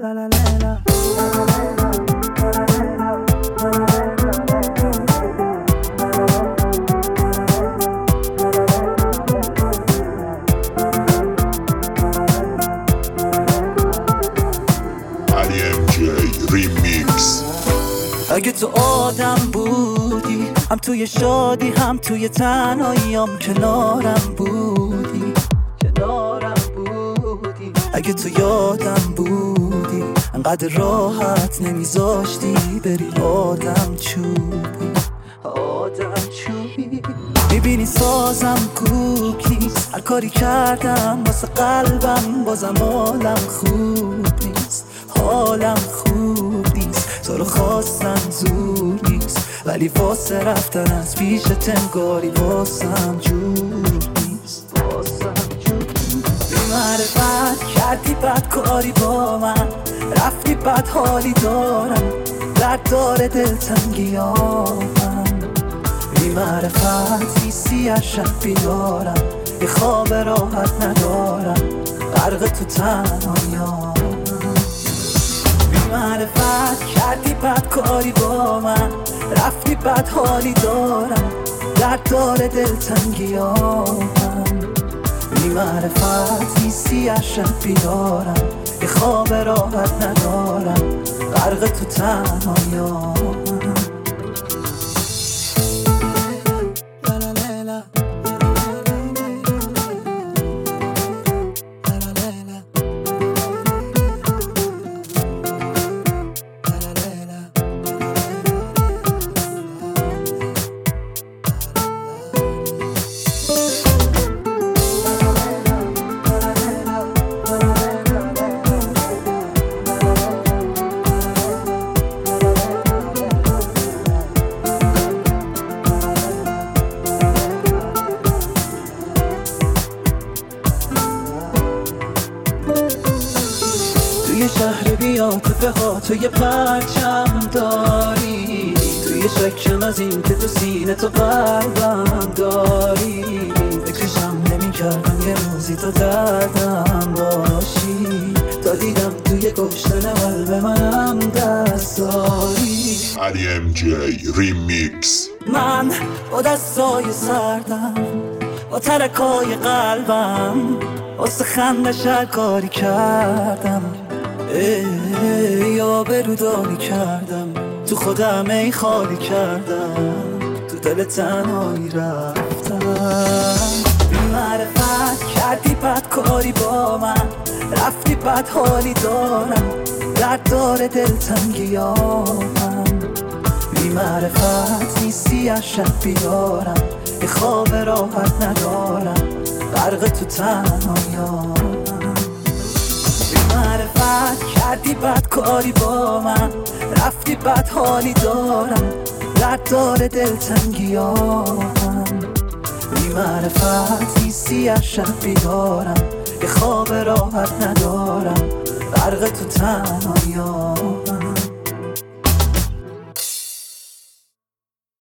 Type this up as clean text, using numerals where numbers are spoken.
اگه تو آدم بودی، هم توی شادی هم توی تنهاییام کنارم بودی. اگه تو یادم بودی، انقدر راحت نمیذاشتی بری آدم چوبی. میبینی سازم کوکی، هر کاری کردم واسه قلبم بازم حالم خوب نیست. تو رو خواستم زور نیست، ولی واسه رفتن از پیش تنگاری واسم جور نیست. بی‌معرفت کردی بدکاری با من، رفتی بد حالی دارم، درد داره دلتنگیامم. بی‌معرفت حیثی از شب بیدارم، یه خواب راحت ندارم، غرق تو تنهاییام. بی‌معرفت کردی بدکاری با من، رفتی بد حالی دارم، درد داره دلتنگیامم. بی‌معرفت حیثی از شب بیدارم، یه خواب راحت ندارم، غرق تو تنهاییام. توی شهر بیاتفه ها تو یه پرچم داری، توی شکم از این که تو سینه تو قلبم داری. فکرشم نمی کردم یه روزی تو دردم باشی، تا دیدم توی گوشتن قلب منم دست داری. علی ام جی ریمیکس. من با دستای سردم، با ترکای قلبم، واسه خندش هر کاری کردم. یا برودانی کردم، تو خودم ای خالی کردم، تو دل تنهایی رفتم. بی‌معرفت کردی بدکاری با من، رفتی بد حالی دارم، درد داره دلتنگیامم. بی‌معرفت نیستی از شب بیدارم، یه خواب راحت ندارم، غرق تو تنهاییام. بی‌معرفت کردی بدکاری با من، رفتی بد حالی دارم، درد داره دلتنگیامم. بی‌معرفت نیستی از شب بیدارم، یه خواب راحت ندارم، غرق تو تنهاییام.